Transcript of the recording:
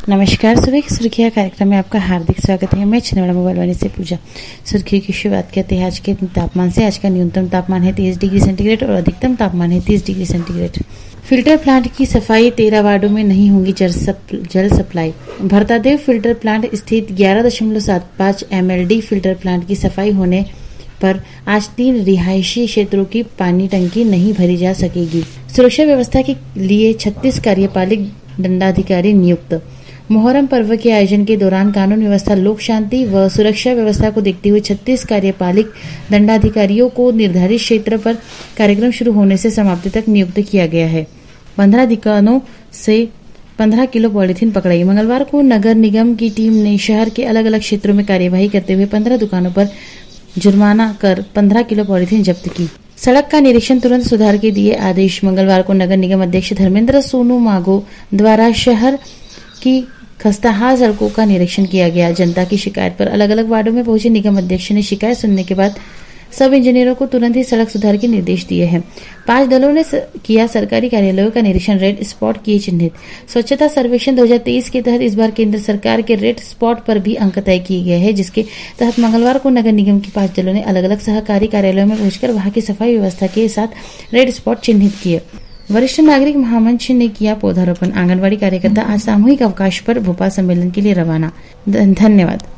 नमस्कार, सुबह की सुर्खियां कार्यक्रम में आपका हार्दिक स्वागत है। मैं छिंदवाड़ा मोबाइल वाले से पूजा। सुर्खियों की शुरुआत करते हैं आज के तापमान से। आज का न्यूनतम तापमान है 30 डिग्री सेंटीग्रेड और अधिकतम तापमान है 30 डिग्री सेंटीग्रेड। फिल्टर प्लांट की सफाई, 13 वार्डों में नहीं होंगी जल सप्लाई। भरतादेव फिल्टर प्लांट स्थित 11.75 MLD फिल्टर प्लांट की सफाई होने पर आज 3 रिहायशी क्षेत्रों की पानी टंकी नहीं भरी जा सकेगी। सुरक्षा व्यवस्था के लिए 36 कार्यपालिक दंडाधिकारी नियुक्त। मोहर्रम पर्व के आयोजन के दौरान कानून व्यवस्था, लोक शांति व सुरक्षा व्यवस्था को देखते हुए 36 कार्यपालिक दंडाधिकारियों को निर्धारित क्षेत्र पर कार्यक्रम शुरू होने से समाप्ति तक नियुक्त किया गया है। 15 दुकानों से 15 किलो पॉलीथीन पकड़ाई। मंगलवार को नगर निगम की टीम ने शहर के अलग अलग क्षेत्रों में कार्यवाही करते हुए 15 दुकानों पर जुर्माना कर 15 किलो पॉलीथीन जब्त की। सड़क का निरीक्षण, तुरंत सुधार के दिए आदेश। मंगलवार को नगर निगम अध्यक्ष धर्मेंद्र सोनू माघो द्वारा शहर की खस्ताहाल सड़कों का निरीक्षण किया गया। जनता की शिकायत पर अलग अलग वार्डों में पहुंचे निगम अध्यक्ष ने शिकायत सुनने के बाद सब इंजीनियरों को तुरंत ही सड़क सुधार के निर्देश दिए हैं। 5 दलों ने किया सरकारी कार्यालयों का निरीक्षण, रेड स्पॉट किए चिन्हित। स्वच्छता सर्वेक्षण 2023 के तहत इस बार केंद्र सरकार के रेड स्पॉट पर भी अंक तय किए गए हैं, जिसके तहत मंगलवार को नगर निगम के 5 दलों ने अलग अलग सहकारी कार्यालयों में पहुंचकर वहां की सफाई व्यवस्था के साथ रेड स्पॉट चिन्हित किए। वरिष्ठ नागरिक महामंच ने किया पौधारोपण। आंगनबाड़ी कार्यकर्ता आज सामूहिक अवकाश पर भोपाल सम्मेलन के लिए रवाना। धन्यवाद।